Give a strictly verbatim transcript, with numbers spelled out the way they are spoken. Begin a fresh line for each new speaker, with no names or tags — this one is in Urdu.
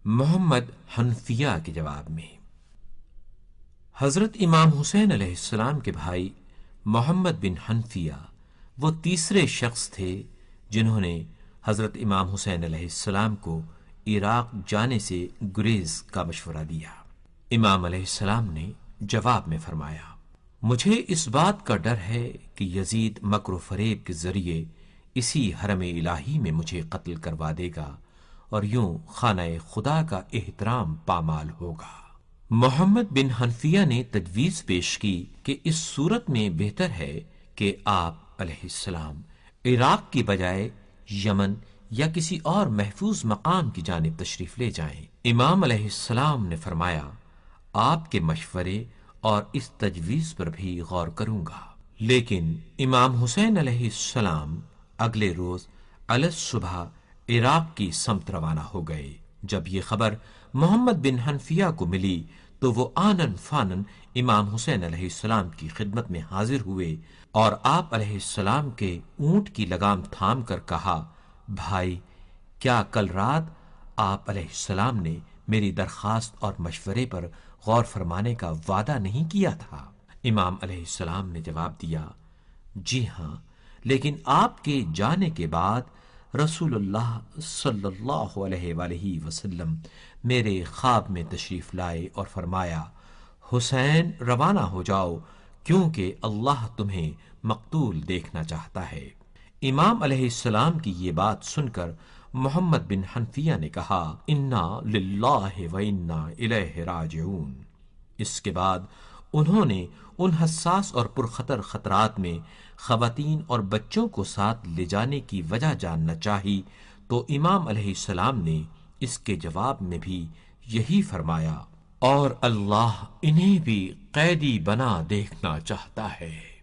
محمد حنفیہ کے جواب میں، حضرت امام حسین علیہ السلام کے بھائی محمد بن حنفیہ وہ تیسرے شخص تھے جنہوں نے حضرت امام حسین علیہ السلام کو عراق جانے سے گریز کا مشورہ دیا۔ امام علیہ السلام نے جواب میں فرمایا، مجھے اس بات کا ڈر ہے کہ یزید مکر و فریب کے ذریعے اسی حرم الہی میں مجھے قتل کروا دے گا اور یوں خانہ خدا کا احترام پامال ہوگا۔ محمد بن حنفیہ نے تجویز پیش کی کہ اس صورت میں بہتر ہے کہ آپ علیہ السلام عراق کی بجائے یمن یا کسی اور محفوظ مقام کی جانب تشریف لے جائیں۔ امام علیہ السلام نے فرمایا، آپ کے مشورے اور اس تجویز پر بھی غور کروں گا۔ لیکن امام حسین علیہ السلام اگلے روز علی الصبح عراق کی سمت روانہ ہو گئے۔ جب یہ خبر محمد بن حنفیہ کو ملی تو وہ آنن فانن امام حسین علیہ السلام کی خدمت میں حاضر ہوئے اور آپ علیہ السلام کے اونٹ کی لگام تھام کر کہا، بھائی، کیا کل رات آپ علیہ السلام نے میری درخواست اور مشورے پر غور فرمانے کا وعدہ نہیں کیا تھا؟ امام علیہ السلام نے جواب دیا، جی ہاں، لیکن آپ کے جانے کے بعد رسول اللہ صلی اللہ علیہ وآلہ وسلم میرے خواب میں تشریف لائے اور فرمایا، حسین روانہ ہو جاؤ کیونکہ اللہ تمہیں مقتول دیکھنا چاہتا ہے۔ امام علیہ السلام کی یہ بات سن کر محمد بن حنفیہ نے کہا، انا للہ و انا الیہ راجعون۔ اس کے بعد انہوں نے ان حساس اور پرخطر خطرات میں خواتین اور بچوں کو ساتھ لے جانے کی وجہ جاننا چاہی تو امام علیہ السلام نے اس کے جواب میں بھی یہی فرمایا، اور اللہ انہیں بھی قیدی بنا دیکھنا چاہتا ہے۔